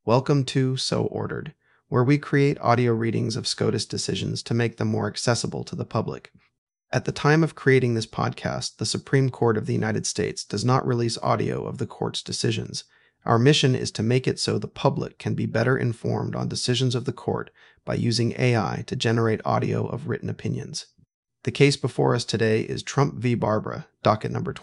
Welcome to So Ordered, where we create audio readings of SCOTUS decisions to make them more accessible to the public. At the time of creating this podcast, the Supreme Court of the United States does not release audio of the court's decisions. Our mission is to make it so the public can be better informed on decisions of the court by using AI to generate audio of written opinions. The case before us today is Trump v. Barbara, docket number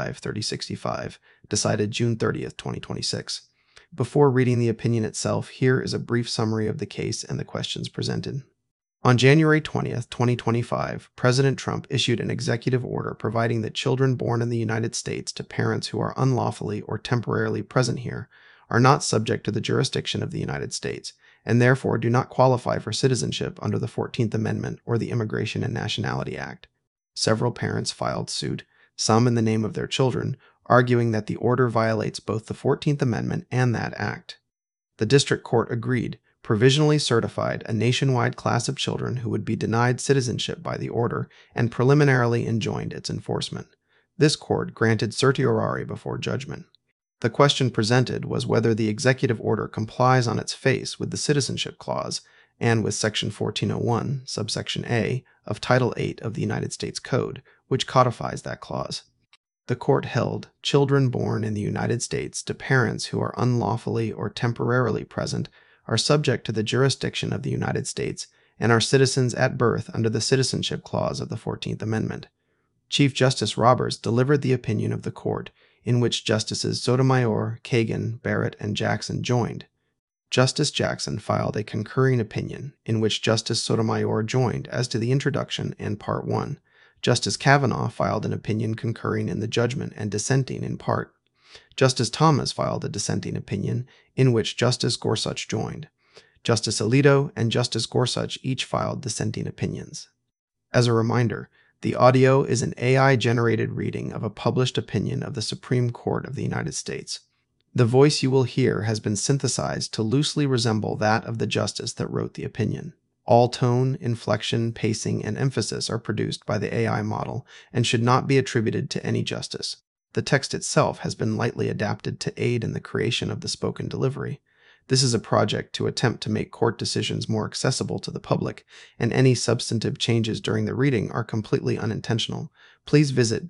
25-3065, decided June 30th, 2026. Before reading the opinion itself, here is a brief summary of the case and the questions presented. On January 20th, 2025, President Trump issued an executive order providing that children born in the United States to parents who are unlawfully or temporarily present here are not subject to the jurisdiction of the United States, and therefore do not qualify for citizenship under the 14th Amendment or the Immigration and Nationality Act. Several parents filed suit, some in the name of their children, arguing that the order violates both the 14th Amendment and that act. The district court agreed, provisionally certified a nationwide class of children who would be denied citizenship by the order, and preliminarily enjoined its enforcement. This court granted certiorari before judgment. The question presented was whether the executive order complies on its face with the Citizenship Clause and with Section 1401, subsection A, of Title VIII of the United States Code, which codifies that clause. The court held children born in the United States to parents who are unlawfully or temporarily present are subject to the jurisdiction of the United States and are citizens at birth under the Citizenship Clause of the 14th Amendment. Chief Justice Roberts delivered the opinion of the court, in which Justices Sotomayor, Kagan, Barrett, and Jackson joined. Justice Jackson filed a concurring opinion, in which Justice Sotomayor joined as to the introduction and Part 1. Justice Kavanaugh filed an opinion concurring in the judgment and dissenting in part. Justice Thomas filed a dissenting opinion, in which Justice Gorsuch joined. Justice Alito and Justice Gorsuch each filed dissenting opinions. As a reminder, the audio is an AI-generated reading of a published opinion of the Supreme Court of the United States. The voice you will hear has been synthesized to loosely resemble that of the justice that wrote the opinion. All tone, inflection, pacing, and emphasis are produced by the AI model and should not be attributed to any justice. The text itself has been lightly adapted to aid in the creation of the spoken delivery. This is a project to attempt to make court decisions more accessible to the public, and any substantive changes during the reading are completely unintentional. Please visit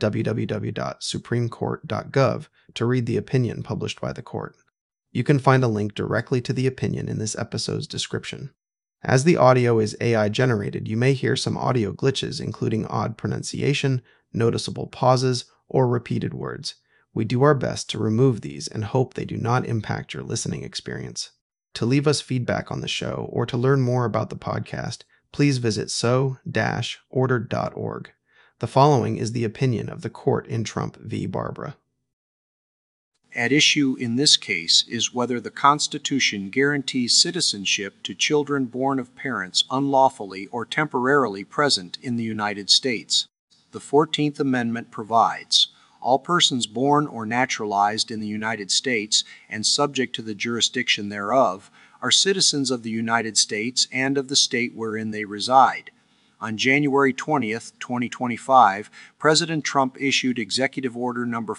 www.supremecourt.gov to read the opinion published by the court. You can find a link directly to the opinion in this episode's description. As the audio is AI generated, you may hear some audio glitches, including odd pronunciation, noticeable pauses, or repeated words. We do our best to remove these and hope they do not impact your listening experience. To leave us feedback on the show or to learn more about the podcast, please visit so-ordered.org. The following is the opinion of the court in Trump v. Barbara. At issue in this case is whether the Constitution guarantees citizenship to children born of parents unlawfully or temporarily present in the United States. The 14th Amendment provides, all persons born or naturalized in the United States and subject to the jurisdiction thereof are citizens of the United States and of the state wherein they reside. On January 20th, 2025, President Trump issued Executive Order Number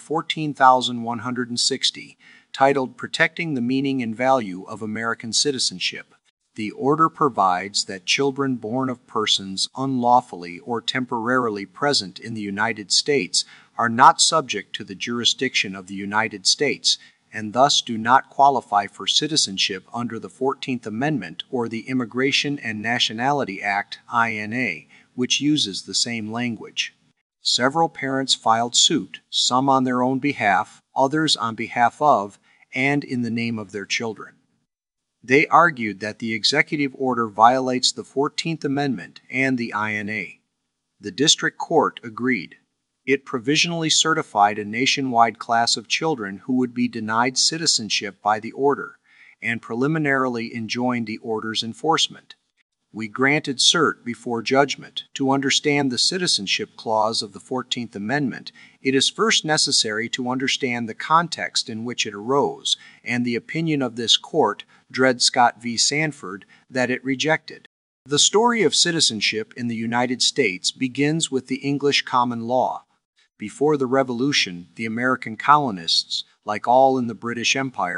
14,160, titled Protecting the Meaning and Value of American Citizenship. The order provides that children born of persons unlawfully or temporarily present in the United States are not subject to the jurisdiction of the United States and thus do not qualify for citizenship under the 14th Amendment or the Immigration and Nationality Act, INA, which uses the same language. Several parents filed suit, some on their own behalf, others on behalf of, and in the name of their children. They argued that the executive order violates the 14th Amendment and the INA. The district court agreed. It provisionally certified a nationwide class of children who would be denied citizenship by the order, and preliminarily enjoined the order's enforcement. We granted cert before judgment. To understand the Citizenship Clause of the 14th Amendment, it is first necessary to understand the context in which it arose, and the opinion of this court, Dred Scott v. Sanford, that it rejected. The story of citizenship in the United States begins with the English common law. Before the Revolution, the American colonists, like all in the British Empire,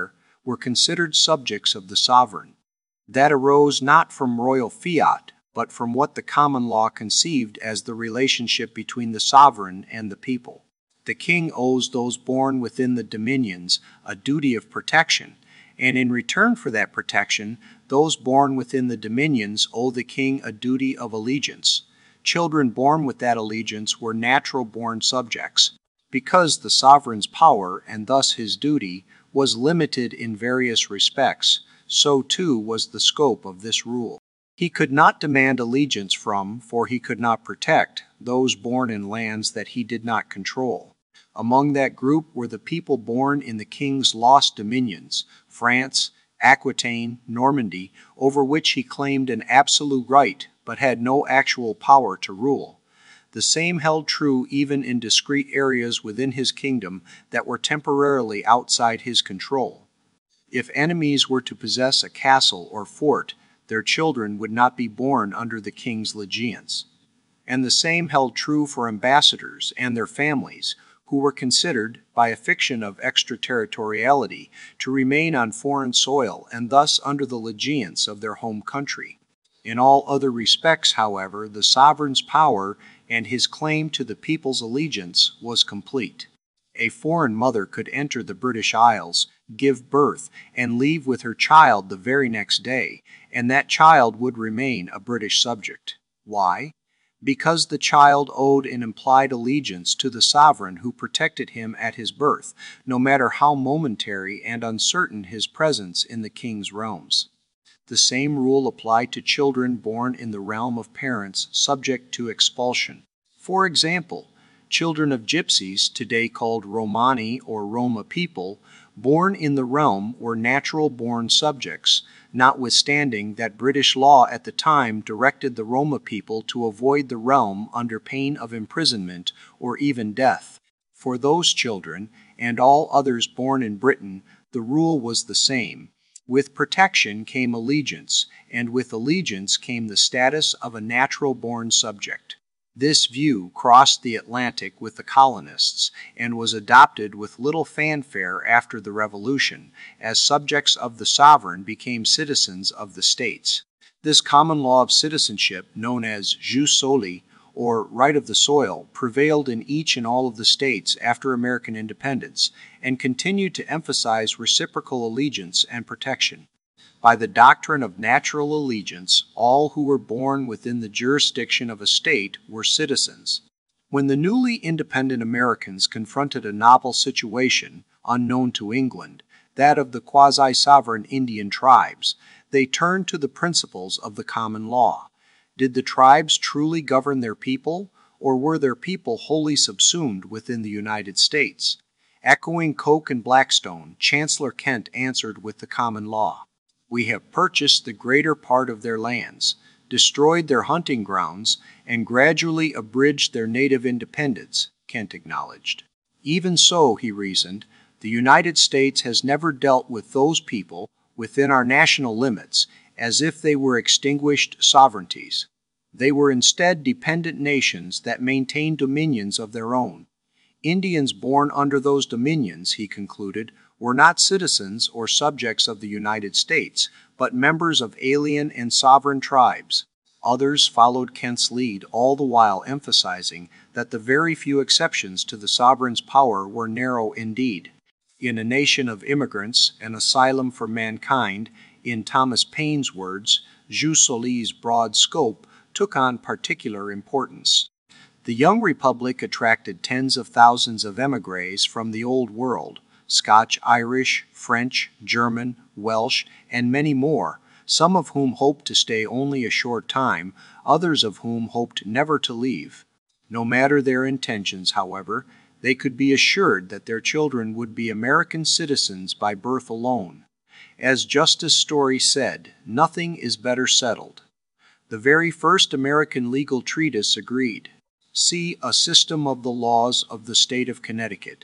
were considered subjects of the sovereign. That arose not from royal fiat, but from what the common law conceived as the relationship between the sovereign and the people. The king owes those born within the dominions a duty of protection, and in return for that protection, those born within the dominions owe the king a duty of allegiance. Children born with that allegiance were natural-born subjects. Because the sovereign's power, and thus his duty, was limited in various respects, so too was the scope of this rule. He could not demand allegiance from, for he could not protect, those born in lands that he did not control. Among that group were the people born in the king's lost dominions, France, Aquitaine, Normandy, over which he claimed an absolute right, but had no actual power to rule. The same held true even in discrete areas within his kingdom that were temporarily outside his control. If enemies were to possess a castle or fort, their children would not be born under the king's legiance. And the same held true for ambassadors and their families, who were considered, by a fiction of extraterritoriality, to remain on foreign soil and thus under the legiance of their home country. In all other respects, however, the sovereign's power and his claim to the people's allegiance was complete. A foreign mother could enter the British Isles, give birth, and leave with her child the very next day, and that child would remain a British subject. Why? Because the child owed an implied allegiance to the sovereign who protected him at his birth, no matter how momentary and uncertain his presence in the king's realms. The same rule applied to children born in the realm of parents subject to expulsion. For example, children of gypsies, today called Romani or Roma people, born in the realm were natural-born subjects, notwithstanding that British law at the time directed the Roma people to avoid the realm under pain of imprisonment or even death. For those children, and all others born in Britain, the rule was the same. With protection came allegiance, and with allegiance came the status of a natural-born subject. This view crossed the Atlantic with the colonists and was adopted with little fanfare after the Revolution, as subjects of the sovereign became citizens of the states. This common law of citizenship, known as jus soli, or right of the soil, prevailed in each and all of the states after American independence and continued to emphasize reciprocal allegiance and protection. By the doctrine of natural allegiance, all who were born within the jurisdiction of a state were citizens. When the newly independent Americans confronted a novel situation, unknown to England, that of the quasi-sovereign Indian tribes, they turned to the principles of the common law. Did the tribes truly govern their people, or were their people wholly subsumed within the United States? Echoing Coke and Blackstone, Chancellor Kent answered with the common law. We have purchased the greater part of their lands, destroyed their hunting grounds, and gradually abridged their native independence, Kent acknowledged. Even so, he reasoned, the United States has never dealt with those people within our national limits as if they were extinguished sovereignties. They were instead dependent nations that maintained dominions of their own. Indians born under those dominions, he concluded, were not citizens or subjects of the United States, but members of alien and sovereign tribes. Others followed Kent's lead, all the while emphasizing that the very few exceptions to the sovereign's power were narrow indeed. In A Nation of Immigrants, An Asylum for Mankind, in Thomas Paine's words, jus soli's broad scope took on particular importance. The young republic attracted tens of thousands of émigrés from the Old World, Scotch, Irish, French, German, Welsh, and many more, some of whom hoped to stay only a short time, others of whom hoped never to leave. No matter their intentions, however, they could be assured that their children would be American citizens by birth alone. As Justice Story said, nothing is better settled. The very first American legal treatise agreed. See A System of the Laws of the State of Connecticut,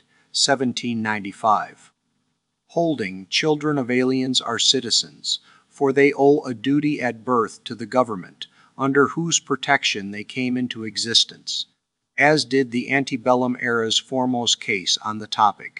1795. Holding, children of aliens are citizens, for they owe a duty at birth to the government, under whose protection they came into existence, as did the antebellum era's foremost case on the topic.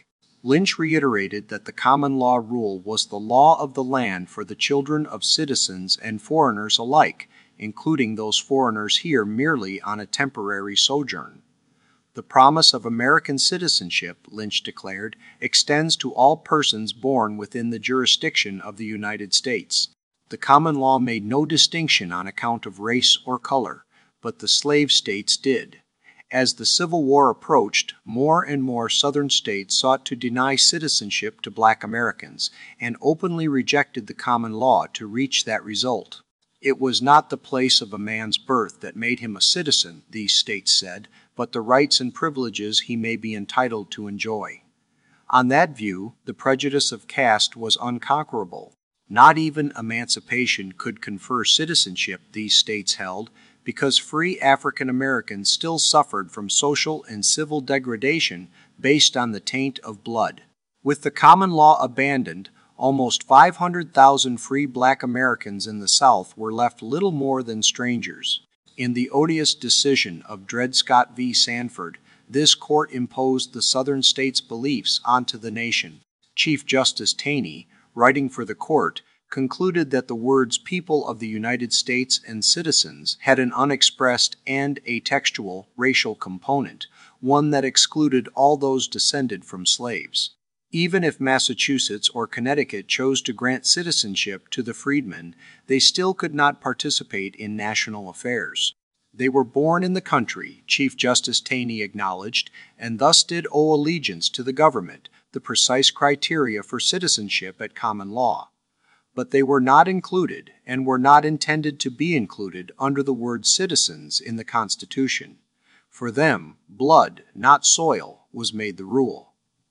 Lynch reiterated that the common law rule was the law of the land for the children of citizens and foreigners alike, including those foreigners here merely on a temporary sojourn. The promise of American citizenship, Lynch declared, extends to all persons born within the jurisdiction of the United States. The common law made no distinction on account of race or color, but the slave states did. As the Civil War approached, more and more Southern states sought to deny citizenship to Black Americans and openly rejected the common law to reach that result. It was not the place of a man's birth that made him a citizen, these states said, but the rights and privileges he may be entitled to enjoy. On that view, the prejudice of caste was unconquerable. Not even emancipation could confer citizenship, these states held, because free African Americans still suffered from social and civil degradation based on the taint of blood. With the common law abandoned, almost 500,000 free Black Americans in the South were left little more than strangers. In the odious decision of Dred Scott v. Sanford, this court imposed the Southern states' beliefs onto the nation. Chief Justice Taney, writing for the court, concluded that the words people of the United States and citizens had an unexpressed and atextual racial component, one that excluded all those descended from slaves. Even if Massachusetts or Connecticut chose to grant citizenship to the freedmen, they still could not participate in national affairs. They were born in the country, Chief Justice Taney acknowledged, and thus did owe allegiance to the government, the precise criteria for citizenship at common law. But they were not included, and were not intended to be included under the word citizens in the Constitution. For them, blood, not soil, was made the rule.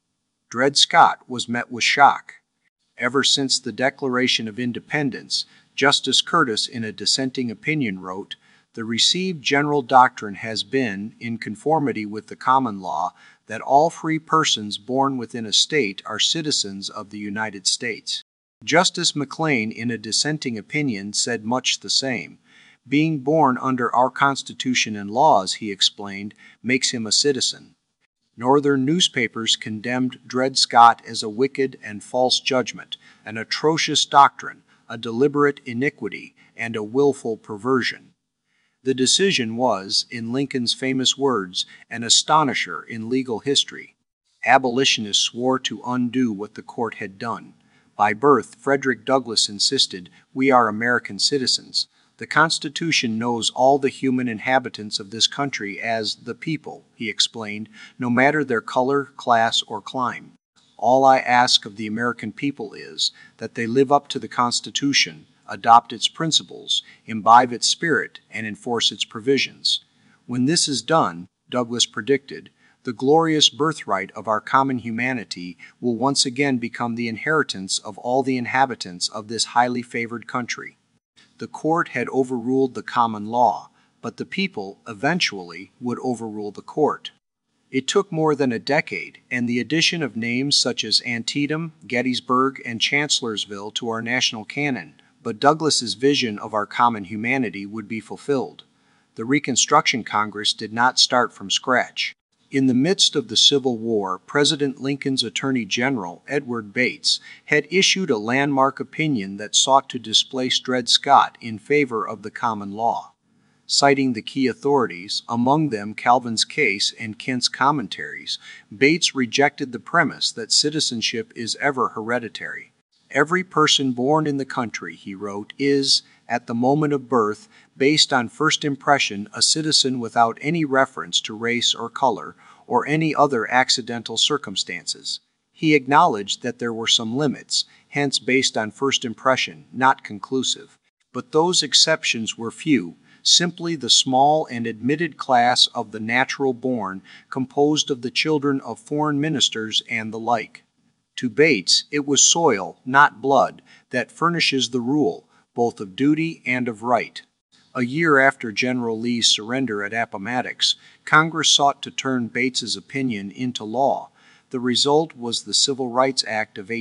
Dred Scott was met with shock. Ever since the Declaration of Independence, Justice Curtis in a dissenting opinion wrote, "The received general doctrine has been, in conformity with the common law, that all free persons born within a state are citizens of the United States." Justice McLean in a dissenting opinion said much the same. Being born under our Constitution and laws, he explained, makes him a citizen. Northern newspapers condemned Dred Scott as a wicked and false judgment, an atrocious doctrine, a deliberate iniquity, and a willful perversion. The decision was, in Lincoln's famous words, an astonisher in legal history. Abolitionists swore to undo what the court had done. By birth, Frederick Douglass insisted, "We are American citizens. The Constitution knows all the human inhabitants of this country as the people," he explained, "no matter their color, class, or clime. All I ask of the American people is that they live up to the Constitution, adopt its principles, imbibe its spirit, and enforce its provisions. When this is done," Douglass predicted, "the glorious birthright of our common humanity will once again become the inheritance of all the inhabitants of this highly favored country." The court had overruled the common law, but the people, eventually, would overrule the court. It took more than a decade, and the addition of names such as Antietam, Gettysburg, and Chancellorsville to our national canon, but Douglass's vision of our common humanity would be fulfilled. The Reconstruction Congress did not start from scratch. In the midst of the Civil War, President Lincoln's Attorney General, Edward Bates, had issued a landmark opinion that sought to displace Dred Scott in favor of the common law. Citing the key authorities, among them Calvin's Case and Kent's Commentaries, Bates rejected the premise that citizenship is ever hereditary. "Every person born in the country," he wrote, "is, at the moment of birth, based on first impression, a citizen without any reference to race or color, or any other accidental circumstances." He acknowledged that there were some limits, hence based on first impression, not conclusive. But those exceptions were few, simply the small and admitted class of the natural born, composed of the children of foreign ministers and the like. To Bates, it was soil, not blood, that furnishes the rule, both of duty and of right. A year after General Lee's surrender at Appomattox, Congress sought to turn Bates's opinion into law. The result was the Civil Rights Act of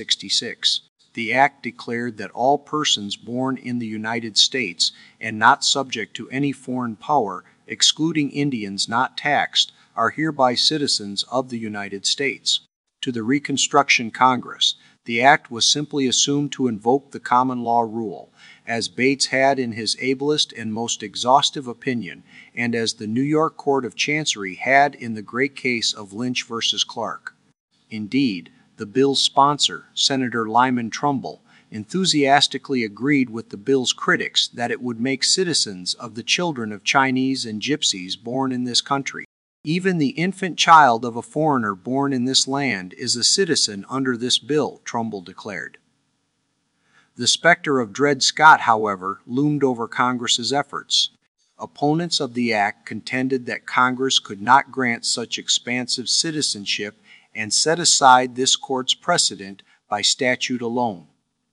1866. The act declared that all persons born in the United States and not subject to any foreign power, excluding Indians not taxed, are hereby citizens of the United States. to the Reconstruction Congress, the act was simply assumed to invoke the common law rule, as Bates had in his ablest and most exhaustive opinion, and as the New York Court of Chancery had in the great case of Lynch v. Clark. Indeed, the bill's sponsor, Senator Lyman Trumbull, enthusiastically agreed with the bill's critics that it would make citizens of the children of Chinese and Gypsies born in this country. Even the infant child of a foreigner born in this land is a citizen under this bill, Trumbull declared. The specter of Dred Scott, however, loomed over Congress's efforts. Opponents of the act contended that Congress could not grant such expansive citizenship and set aside this court's precedent by statute alone.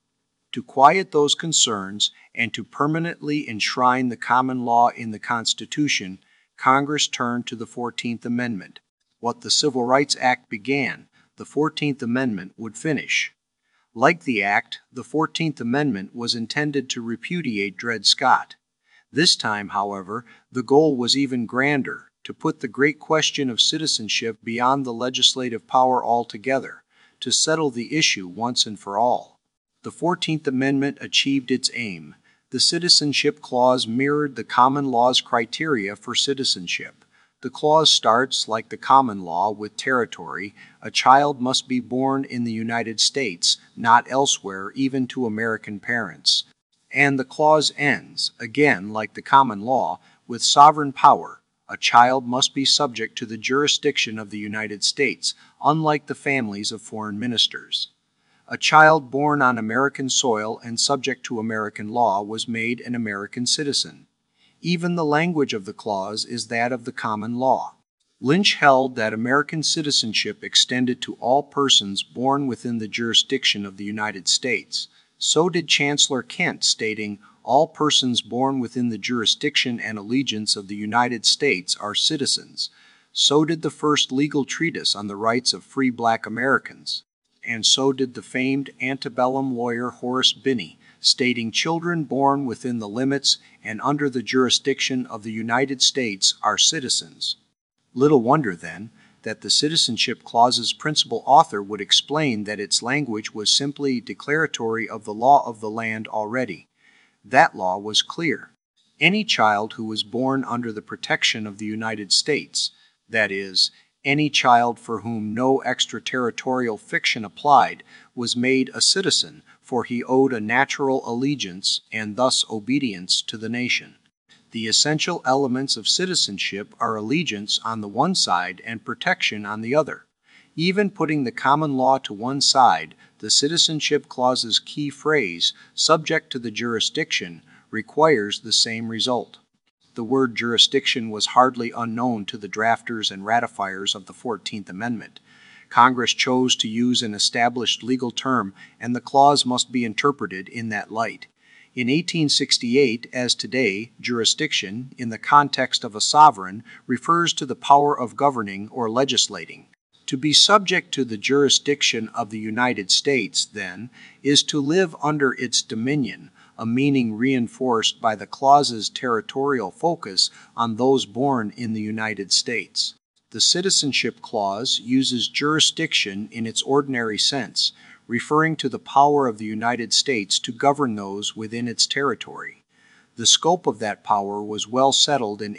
To quiet those concerns and to permanently enshrine the common law in the Constitution, Congress turned to the 14th Amendment. What the Civil Rights Act began, the 14th Amendment would finish. Like the Act, the 14th Amendment was intended to repudiate Dred Scott. This time, however, the goal was even grander, to put the great question of citizenship beyond the legislative power altogether, to settle the issue once and for all. The 14th Amendment achieved its aim. The Citizenship Clause mirrored the common law's criteria for citizenship. The clause starts, like the common law, with territory. A child must be born in the United States, not elsewhere, even to American parents. And the clause ends, again like the common law, with sovereign power. A child must be subject to the jurisdiction of the United States, unlike the families of foreign ministers. A child born on American soil and subject to American law was made an American citizen. Even the language of the clause is that of the common law. Lynch held that American citizenship extended to all persons born within the jurisdiction of the United States. So did Chancellor Kent, stating, "All persons born within the jurisdiction and allegiance of the United States are citizens." So did the first legal treatise on the rights of free black Americans. And so did the famed antebellum lawyer Horace Binney, stating children born within the limits and under the jurisdiction of the United States are citizens. Little wonder, then, that the Citizenship Clause's principal author would explain that its language was simply declaratory of the law of the land already. That law was clear. Any child who was born under the protection of the United States, that is, any child for whom no extraterritorial fiction applied, was made a citizen, for he owed a natural allegiance and thus obedience to the nation. The essential elements of citizenship are allegiance on the one side and protection on the other. Even putting the common law to one side, the Citizenship Clause's key phrase, subject to the jurisdiction, requires the same result. The word jurisdiction was hardly unknown to the drafters and ratifiers of the 14th Amendment. Congress chose to use an established legal term, and the clause must be interpreted in that light. In 1868, as today, jurisdiction, in the context of a sovereign, refers to the power of governing or legislating. To be subject to the jurisdiction of the United States, then, is to live under its dominion, a meaning reinforced by the clause's territorial focus on those born in the United States. The Citizenship Clause uses jurisdiction in its ordinary sense, referring to the power of the United States to govern those within its territory. The scope of that power was well settled in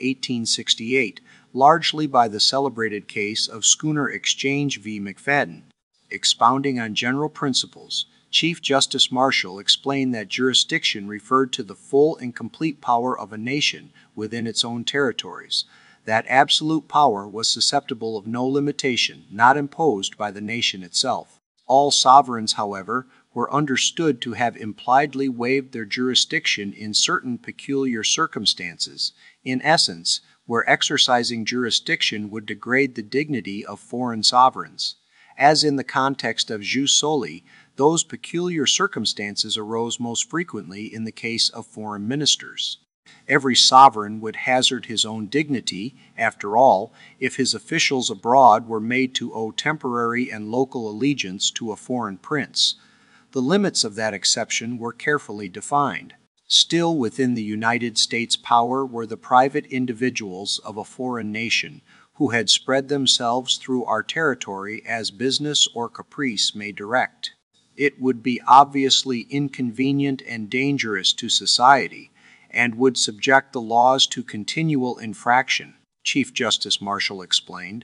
1868, largely by the celebrated case of Schooner Exchange v. McFadden. Expounding on general principles, Chief Justice Marshall explained that jurisdiction referred to the full and complete power of a nation within its own territories. That absolute power was susceptible of no limitation, not imposed by the nation itself. All sovereigns, however, were understood to have impliedly waived their jurisdiction in certain peculiar circumstances, in essence, where exercising jurisdiction would degrade the dignity of foreign sovereigns. As in the context of jus soli, those peculiar circumstances arose most frequently in the case of foreign ministers. Every sovereign would hazard his own dignity, after all, if his officials abroad were made to owe temporary and local allegiance to a foreign prince. The limits of that exception were carefully defined. Still within the United States power were the private individuals of a foreign nation, who had spread themselves through our territory as business or caprice may direct. It would be obviously inconvenient and dangerous to society, and would subject the laws to continual infraction, Chief Justice Marshall explained.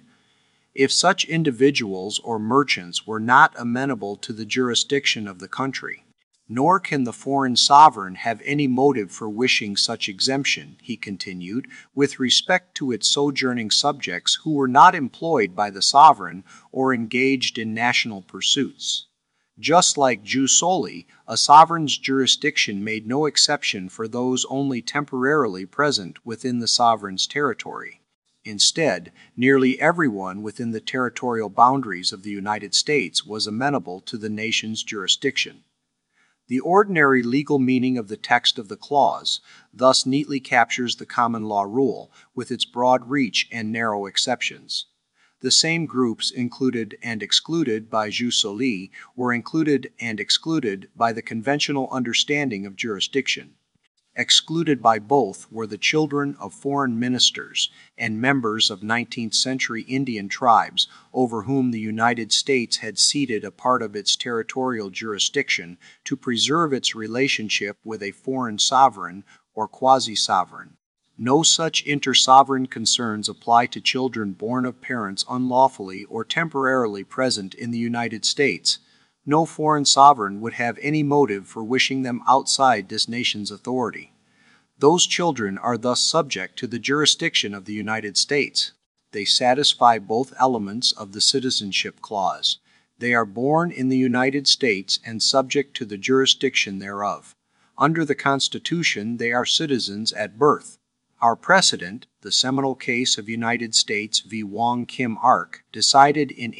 If such individuals or merchants were not amenable to the jurisdiction of the country, nor can the foreign sovereign have any motive for wishing such exemption, he continued, with respect to its sojourning subjects who were not employed by the sovereign or engaged in national pursuits. Just like jus soli, a sovereign's jurisdiction made no exception for those only temporarily present within the sovereign's territory. Instead, nearly everyone within the territorial boundaries of the United States was amenable to the nation's jurisdiction. The ordinary legal meaning of the text of the clause thus neatly captures the common law rule with its broad reach and narrow exceptions. The same groups included and excluded by jus soli were included and excluded by the conventional understanding of jurisdiction. Excluded by both were the children of foreign ministers and members of 19th century Indian tribes over whom the United States had ceded a part of its territorial jurisdiction to preserve its relationship with a foreign sovereign or quasi-sovereign. No such inter-sovereign concerns apply to children born of parents unlawfully or temporarily present in the United States. No foreign sovereign would have any motive for wishing them outside this nation's authority. Those children are thus subject to the jurisdiction of the United States. They satisfy both elements of the Citizenship Clause. They are born in the United States and subject to the jurisdiction thereof. Under the Constitution, they are citizens at birth. Our precedent, the seminal case of United States v. Wong Kim Ark, decided in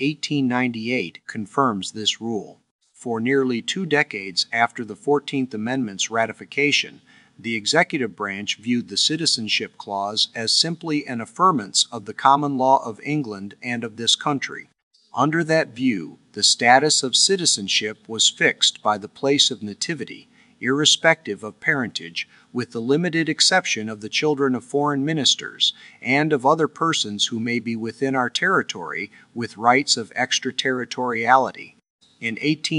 1898, confirms this rule. For nearly 2 decades after the 14th Amendment's ratification, the executive branch viewed the Citizenship Clause as simply an affirmance of the common law of England and of this country. Under that view, the status of citizenship was fixed by the place of nativity, irrespective of parentage, with the limited exception of the children of foreign ministers and of other persons who may be within our territory with rights of extraterritoriality. In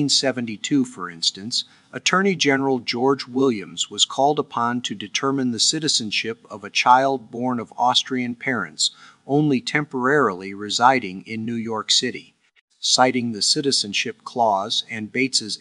1872, for instance, Attorney General George Williams was called upon to determine the citizenship of a child born of Austrian parents only temporarily residing in New York City. Citing the Citizenship Clause and Bates's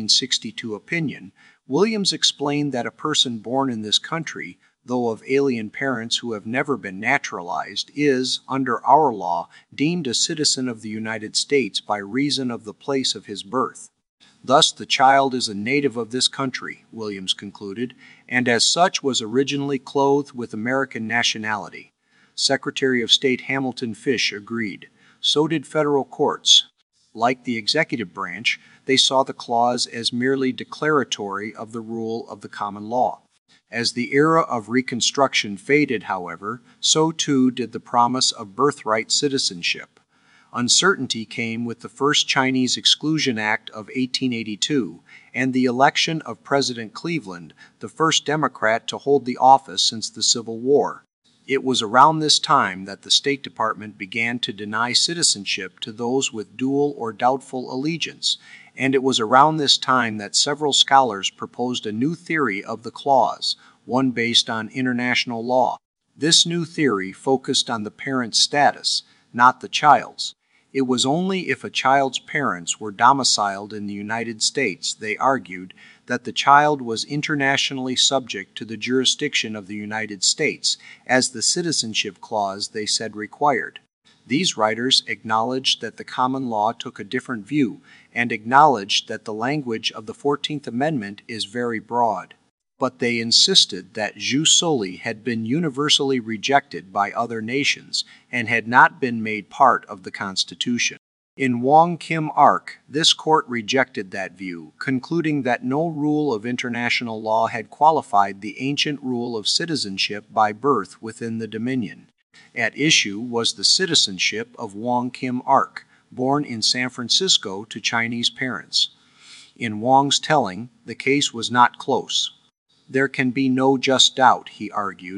1862 opinion, Williams explained that a person born in this country, though of alien parents who have never been naturalized, is, under our law, deemed a citizen of the United States by reason of the place of his birth. Thus, the child is a native of this country, Williams concluded, and as such was originally clothed with American nationality. Secretary of State Hamilton Fish agreed. So did federal courts. Like the executive branch, they saw the clause as merely declaratory of the rule of the common law. As the era of Reconstruction faded, however, so too did the promise of birthright citizenship. Uncertainty came with the first Chinese Exclusion Act of 1882 and the election of President Cleveland, the first Democrat to hold the office since the Civil War. It was around this time that the State Department began to deny citizenship to those with dual or doubtful allegiance, and it was around this time that several scholars proposed a new theory of the clause, one based on international law. This new theory focused on the parent's status, not the child's. It was only if a child's parents were domiciled in the United States, they argued, that the child was internationally subject to the jurisdiction of the United States, as the Citizenship Clause, they said, required. These writers acknowledged that the common law took a different view and acknowledged that the language of the 14th Amendment is very broad. But they insisted that jus soli had been universally rejected by other nations and had not been made part of the Constitution. In Wong Kim Ark, this court rejected that view, concluding that no rule of international law had qualified the ancient rule of citizenship by birth within the Dominion. At issue was the citizenship of Wong Kim Ark, born in San Francisco to Chinese parents. In Wong's telling, the case was not close. There can be no just doubt, he argued,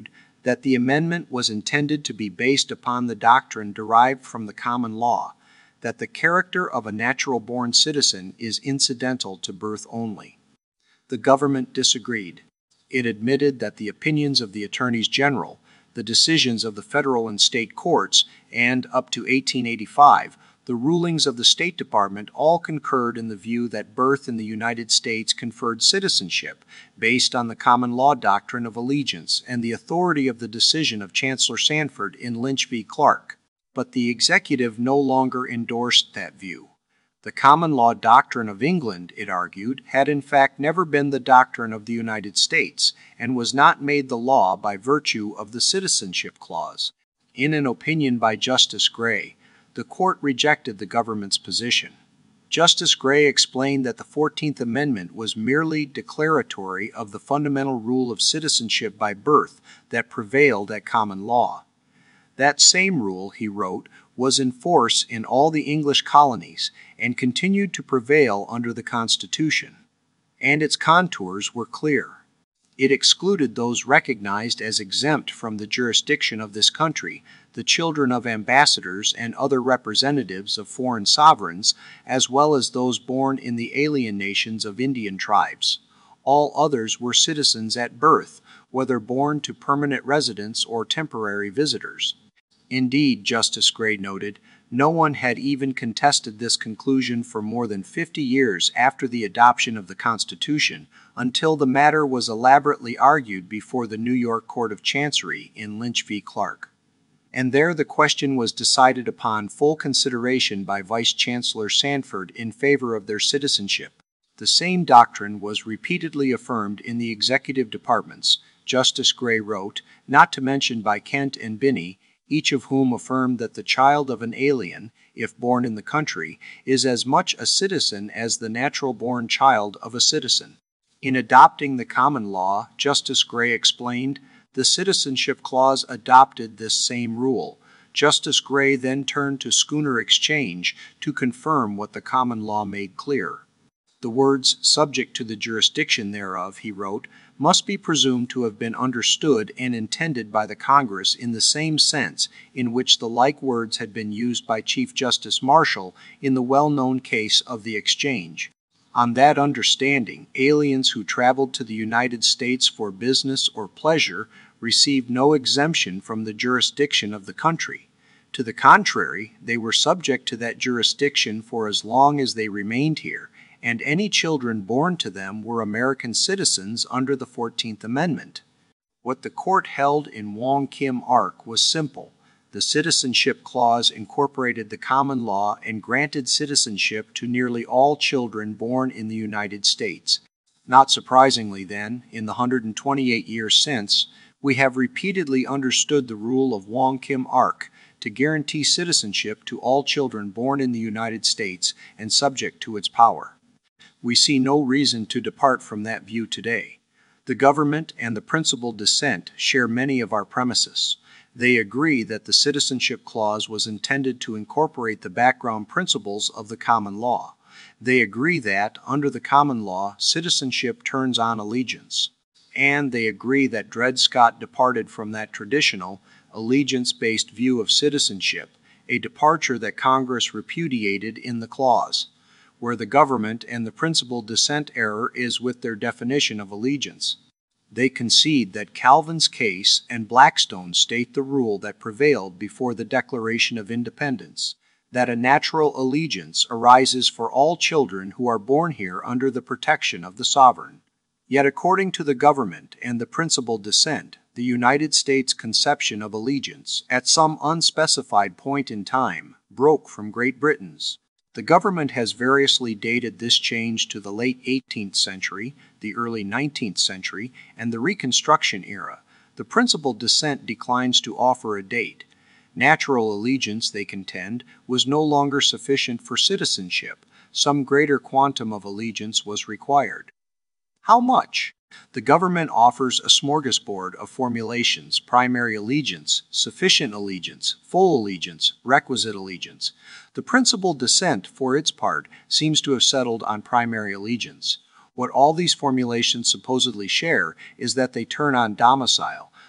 that the amendment was intended to be based upon the doctrine derived from the common law, that the character of a natural-born citizen is incidental to birth only. The government disagreed. It admitted that the opinions of the attorneys general, the decisions of the federal and state courts, and, up to 1885, the rulings of the State Department all concurred in the view that birth in the United States conferred citizenship based on the common law doctrine of allegiance and the authority of the decision of Chancellor Sanford in Lynch v. Clark. But the executive no longer endorsed that view. The common law doctrine of England, it argued, had in fact never been the doctrine of the United States and was not made the law by virtue of the Citizenship Clause. In an opinion by Justice Gray, the court rejected the government's position. Justice Gray explained that the 14th Amendment was merely declaratory of the fundamental rule of citizenship by birth that prevailed at common law. That same rule, he wrote, was in force in all the English colonies and continued to prevail under the Constitution, and its contours were clear. It excluded those recognized as exempt from the jurisdiction of this country, the children of ambassadors and other representatives of foreign sovereigns, as well as those born in the alien nations of Indian tribes. All others were citizens at birth, whether born to permanent residents or temporary visitors. Indeed, Justice Gray noted, no one had even contested this conclusion for more than 50 years after the adoption of the Constitution, until the matter was elaborately argued before the New York Court of Chancery in Lynch v. Clark. And there the question was decided upon full consideration by Vice Chancellor Sanford in favor of their citizenship. The same doctrine was repeatedly affirmed in the executive departments, Justice Gray wrote, not to mention by Kent and Binney, each of whom affirmed that the child of an alien, if born in the country, is as much a citizen as the natural-born child of a citizen. In adopting the common law, Justice Gray explained, the Citizenship Clause adopted this same rule. Justice Gray then turned to Schooner Exchange to confirm what the common law made clear. The words, subject to the jurisdiction thereof, he wrote, must be presumed to have been understood and intended by the Congress in the same sense in which the like words had been used by Chief Justice Marshall in the well-known case of the Exchange. On that understanding, aliens who traveled to the United States for business or pleasure received no exemption from the jurisdiction of the country. To the contrary, they were subject to that jurisdiction for as long as they remained here, and any children born to them were American citizens under the 14th Amendment. What the court held in Wong Kim Ark was simple. The Citizenship Clause incorporated the common law and granted citizenship to nearly all children born in the United States. Not surprisingly, then, in the 128 years since, we have repeatedly understood the rule of Wong Kim Ark to guarantee citizenship to all children born in the United States and subject to its power. We see no reason to depart from that view today. The government and the principal dissent share many of our premises. They agree that the Citizenship Clause was intended to incorporate the background principles of the common law. They agree that, under the common law, citizenship turns on allegiance. And they agree that Dred Scott departed from that traditional, allegiance-based view of citizenship, a departure that Congress repudiated in the clause. Where the government and the principal dissent error is with their definition of allegiance. They concede that Calvin's case and Blackstone state the rule that prevailed before the Declaration of Independence, that a natural allegiance arises for all children who are born here under the protection of the sovereign. Yet according to the government and the principal dissent, the United States conception of allegiance, at some unspecified point in time, broke from Great Britain's. The government has variously dated this change to the late 18th century, the early 19th century, and the Reconstruction era. The principal dissent declines to offer a date. Natural allegiance, they contend, was no longer sufficient for citizenship. Some greater quantum of allegiance was required. How much? The government offers a smorgasbord of formulations: primary allegiance, sufficient allegiance, full allegiance, requisite allegiance. The principal dissent, for its part, seems to have settled on primary allegiance. What all these formulations supposedly share is that they turn on domicile.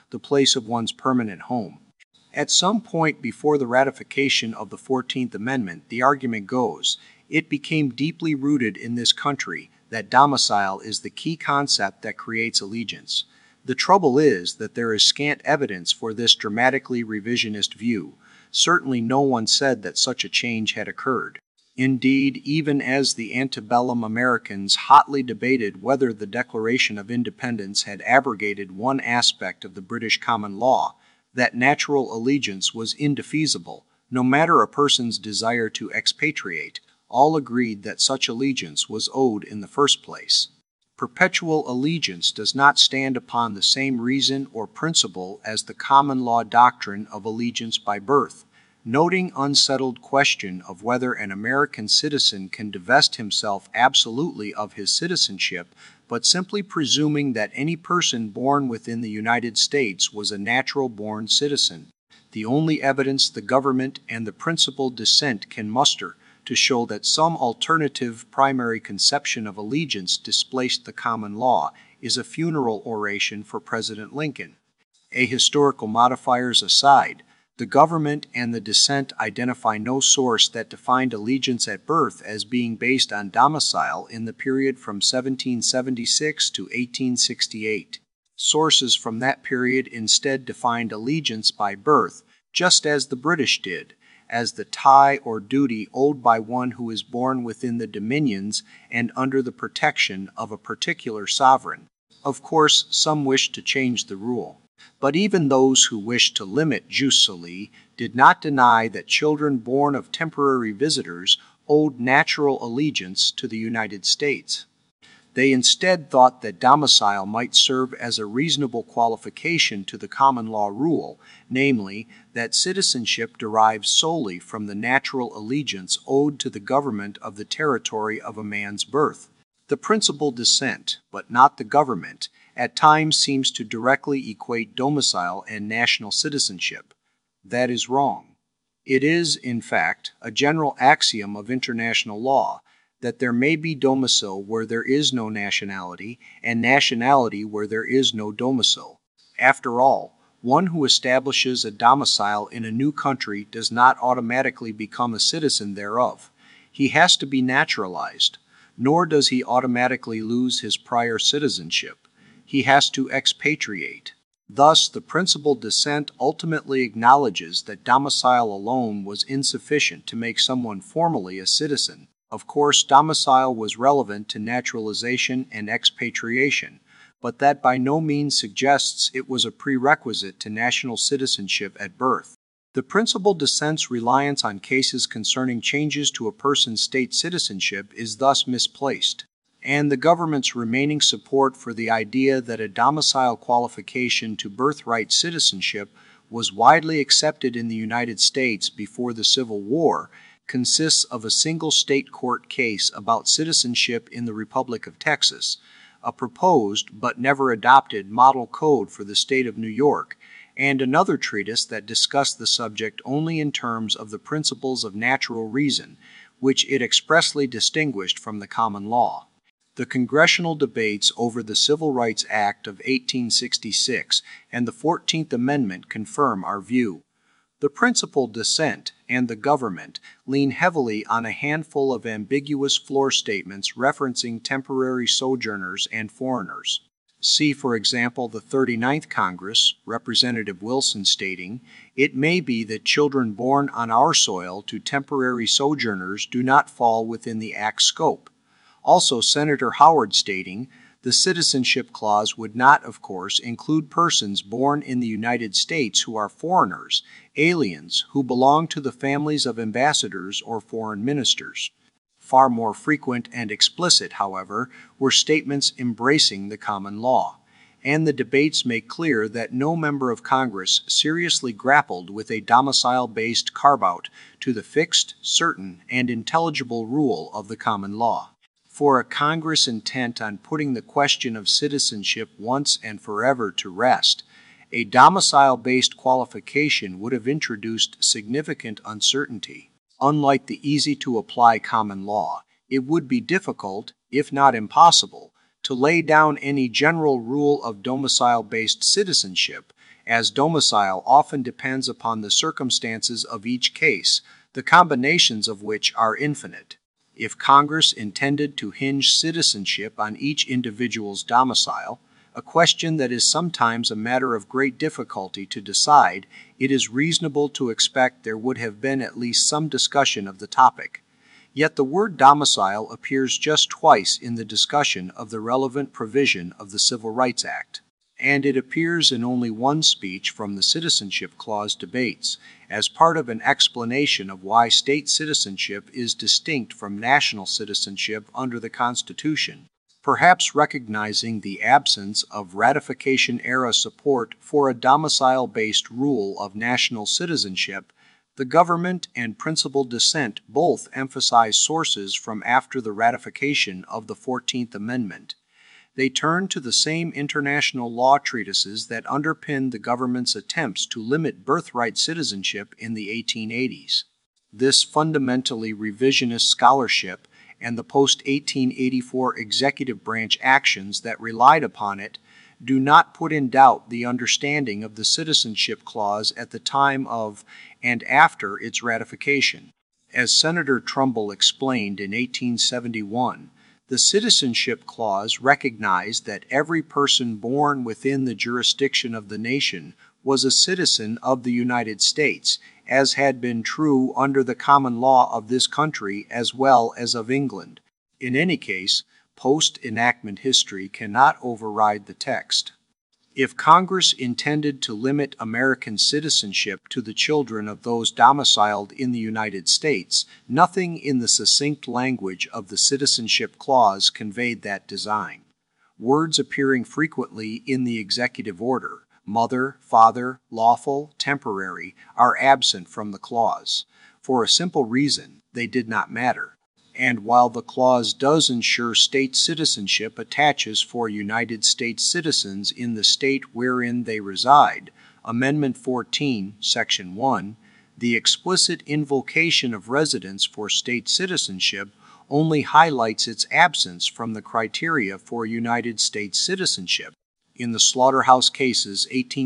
the place of one's permanent home. At some point before the ratification of the 14th Amendment, the argument goes, it became deeply rooted in this country that domicile is the key concept that creates allegiance. The trouble is that there is scant evidence for this dramatically revisionist view. Certainly no one said that such a change had occurred. Indeed, even as the antebellum Americans hotly debated whether the Declaration of Independence had abrogated one aspect of the British common law, that natural allegiance was indefeasible, no matter a person's desire to expatriate, all agreed that such allegiance was owed in the first place. Perpetual allegiance does not stand upon the same reason or principle as the common law doctrine of allegiance by birth. Noting unsettled question of whether an American citizen can divest himself absolutely of his citizenship, but simply presuming that any person born within the United States was a natural-born citizen. The only evidence the government and the principal dissent can muster to show that some alternative primary conception of allegiance displaced the common law is a funeral oration for President Lincoln. Ahistorical modifiers aside, the government and the dissent identify no source that defined allegiance at birth as being based on domicile in the period from 1776 to 1868. Sources from that period instead defined allegiance by birth, just as the British did, as the tie or duty owed by one who is born within the dominions and under the protection of a particular sovereign. Of course, some wished to change the rule. But even those who wished to limit jus soli did not deny that children born of temporary visitors owed natural allegiance to the United States. They instead thought that domicile might serve as a reasonable qualification to the common law rule, namely, that citizenship derives solely from the natural allegiance owed to the government of the territory of a man's birth. The principal dissent, but not the government, at times seems to directly equate domicile and national citizenship. That is wrong. It is, in fact, a general axiom of international law that there may be domicile where there is no nationality and nationality where there is no domicile. After all, one who establishes a domicile in a new country does not automatically become a citizen thereof. He has to be naturalized, nor does he automatically lose his prior citizenship. He has to expatriate. Thus, the principal dissent ultimately acknowledges that domicile alone was insufficient to make someone formally a citizen. Of course, domicile was relevant to naturalization and expatriation, but that by no means suggests it was a prerequisite to national citizenship at birth. The principal dissent's reliance on cases concerning changes to a person's state citizenship is thus misplaced, and the government's remaining support for the idea that a domicile qualification to birthright citizenship was widely accepted in the United States before the Civil War consists of a single state court case about citizenship in the Republic of Texas, a proposed but never adopted model code for the state of New York, and another treatise that discussed the subject only in terms of the principles of natural reason, which it expressly distinguished from the common law. The congressional debates over the Civil Rights Act of 1866 and the 14th Amendment confirm our view. The principal dissent and the government lean heavily on a handful of ambiguous floor statements referencing temporary sojourners and foreigners. See, for example, the 39th Congress, Representative Wilson stating, "It may be that children born on our soil to temporary sojourners do not fall within the Act's scope." Also, Senator Howard stating, "The citizenship clause would not, of course, include persons born in the United States who are foreigners, aliens who belong to the families of ambassadors or foreign ministers." Far more frequent and explicit, however, were statements embracing the common law, and the debates make clear that no member of Congress seriously grappled with a domicile-based carve-out to the fixed, certain, and intelligible rule of the common law. For a Congress intent on putting the question of citizenship once and forever to rest, a domicile-based qualification would have introduced significant uncertainty. Unlike the easy-to-apply common law, it would be difficult, if not impossible, to lay down any general rule of domicile-based citizenship, as domicile often depends upon the circumstances of each case, the combinations of which are infinite. If Congress intended to hinge citizenship on each individual's domicile, a question that is sometimes a matter of great difficulty to decide, it is reasonable to expect there would have been at least some discussion of the topic. Yet the word domicile appears just twice in the discussion of the relevant provision of the Civil Rights Act, and it appears in only one speech from the Citizenship Clause debates, as part of an explanation of why state citizenship is distinct from national citizenship under the Constitution. Perhaps recognizing the absence of ratification-era support for a domicile-based rule of national citizenship, the government and principal dissent both emphasize sources from after the ratification of the 14th Amendment. They turn to the same international law treatises that underpinned the government's attempts to limit birthright citizenship in the 1880s. This fundamentally revisionist scholarship and the post-1884 executive branch actions that relied upon it do not put in doubt the understanding of the Citizenship Clause at the time of and after its ratification. As Senator Trumbull explained in 1871, the Citizenship Clause recognized that every person born within the jurisdiction of the nation was a citizen of the United States, as had been true under the common law of this country as well as of England. In any case, post-enactment history cannot override the text. If Congress intended to limit American citizenship to the children of those domiciled in the United States, nothing in the succinct language of the Citizenship Clause conveyed that design. Words appearing frequently in the executive order, mother, father, lawful, temporary, are absent from the clause. For a simple reason, they did not matter. And while the clause does ensure state citizenship attaches for United States citizens in the state wherein they reside, Amendment 14, Section 1, the explicit invocation of residence for state citizenship only highlights its absence from the criteria for United States citizenship. In the Slaughterhouse Cases,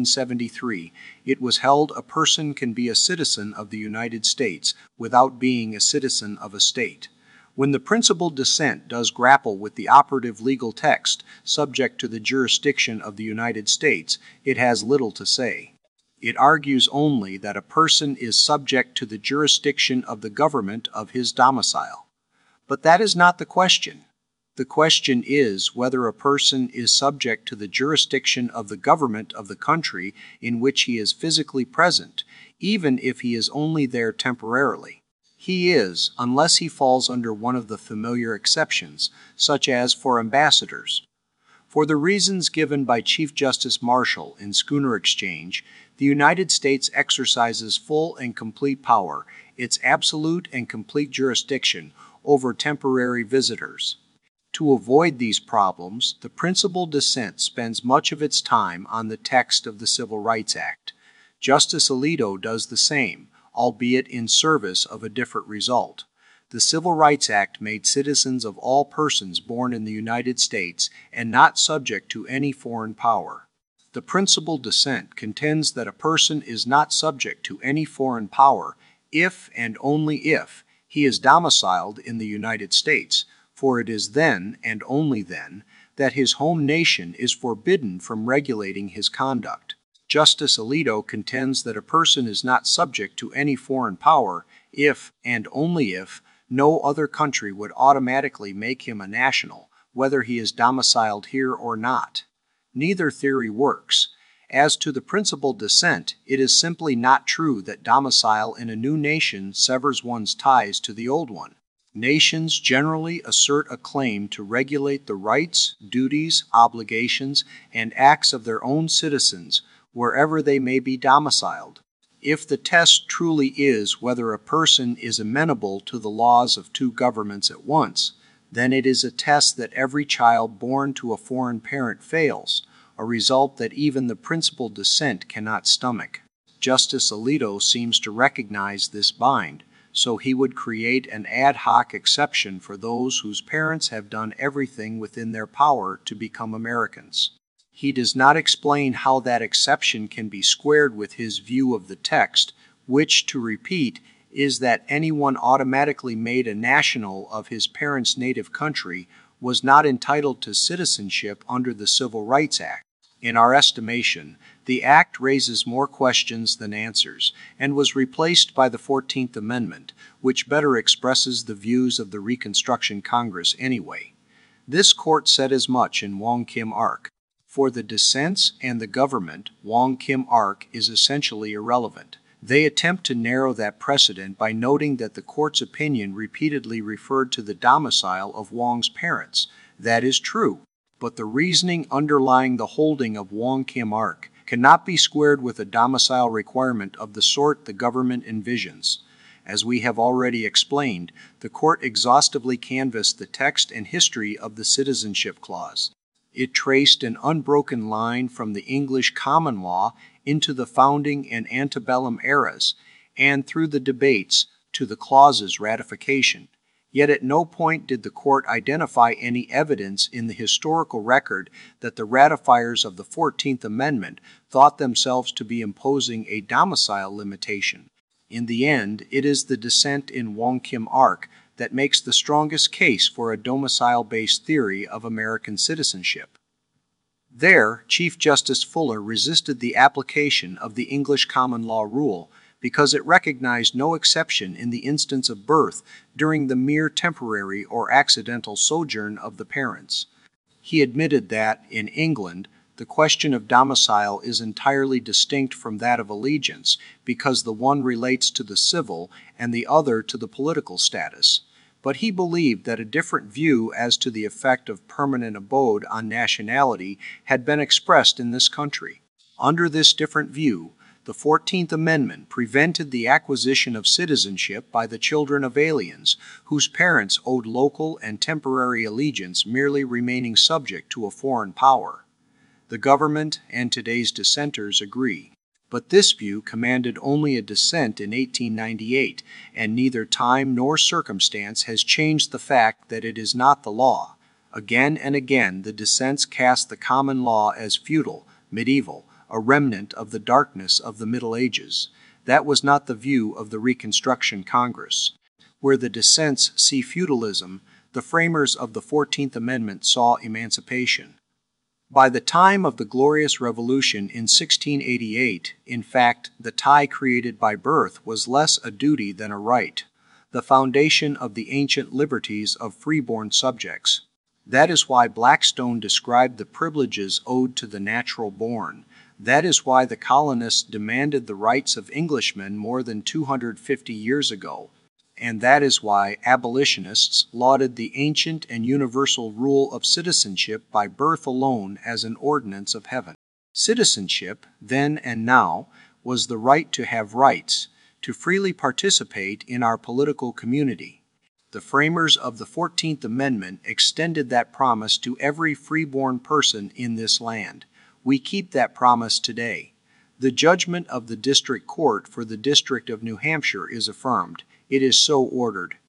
1873, it was held a person can be a citizen of the United States without being a citizen of a state. When the principal dissent does grapple with the operative legal text subject to the jurisdiction of the United States, it has little to say. It argues only that a person is subject to the jurisdiction of the government of his domicile. But that is not the question. The question is whether a person is subject to the jurisdiction of the government of the country in which he is physically present, even if he is only there temporarily. He is, unless he falls under one of the familiar exceptions, such as for ambassadors. For the reasons given by Chief Justice Marshall in Schooner Exchange, the United States exercises full and complete power, its absolute and complete jurisdiction, over temporary visitors. To avoid these problems, the principal dissent spends much of its time on the text of the Civil Rights Act. Justice Alito does the same, albeit in service of a different result. The Civil Rights Act made citizens of all persons born in the United States and not subject to any foreign power. The principal dissent contends that a person is not subject to any foreign power if and only if he is domiciled in the United States, for it is then, and only then, that his home nation is forbidden from regulating his conduct. Justice Alito contends that a person is not subject to any foreign power if, and only if, no other country would automatically make him a national, whether he is domiciled here or not. Neither theory works. As to the principal dissent, it is simply not true that domicile in a new nation severs one's ties to the old one. Nations generally assert a claim to regulate the rights, duties, obligations, and acts of their own citizens, wherever they may be domiciled. If the test truly is whether a person is amenable to the laws of two governments at once, then it is a test that every child born to a foreign parent fails, a result that even the principal dissent cannot stomach. Justice Alito seems to recognize this bind, so he would create an ad hoc exception for those whose parents have done everything within their power to become Americans. He does not explain how that exception can be squared with his view of the text, which, to repeat, is that anyone automatically made a national of his parents' native country was not entitled to citizenship under the Civil Rights Act. In our estimation, the Act raises more questions than answers, and was replaced by the 14th Amendment, which better expresses the views of the Reconstruction Congress anyway. This court said as much in Wong Kim Ark. For the dissents and the government, Wong Kim Ark is essentially irrelevant. They attempt to narrow that precedent by noting that the court's opinion repeatedly referred to the domicile of Wong's parents. That is true, but the reasoning underlying the holding of Wong Kim Ark cannot be squared with a domicile requirement of the sort the government envisions. As we have already explained, the court exhaustively canvassed the text and history of the Citizenship Clause. It traced an unbroken line from the English common law into the founding and antebellum eras, and through the debates to the clause's ratification. Yet at no point did the court identify any evidence in the historical record that the ratifiers of the 14th Amendment thought themselves to be imposing a domicile limitation. In the end, it is the dissent in Wong Kim Ark that makes the strongest case for a domicile-based theory of American citizenship. There, Chief Justice Fuller resisted the application of the English common law rule because it recognized no exception in the instance of birth during the mere temporary or accidental sojourn of the parents. He admitted that, in England, the question of domicile is entirely distinct from that of allegiance because the one relates to the civil and the other to the political status. But he believed that a different view as to the effect of permanent abode on nationality had been expressed in this country. Under this different view, the 14th Amendment prevented the acquisition of citizenship by the children of aliens whose parents owed local and temporary allegiance, merely remaining subject to a foreign power. The government and today's dissenters agree. But this view commanded only a dissent in 1898, and neither time nor circumstance has changed the fact that it is not the law. Again and again the dissents cast the common law as feudal, medieval, a remnant of the darkness of the Middle Ages. That was not the view of the Reconstruction Congress. Where the dissents see feudalism, the framers of the 14th Amendment saw emancipation. By the time of the Glorious Revolution in 1688, in fact, the tie created by birth was less a duty than a right, the foundation of the ancient liberties of freeborn subjects. That is why Blackstone described the privileges owed to the natural born. That is why the colonists demanded the rights of Englishmen more than 250 years ago. And that is why abolitionists lauded the ancient and universal rule of citizenship by birth alone as an ordinance of heaven. Citizenship, then and now, was the right to have rights, to freely participate in our political community. The framers of the 14th Amendment extended that promise to every freeborn person in this land. We keep that promise today. The judgment of the District Court for the District of New Hampshire is affirmed. It is so ordered.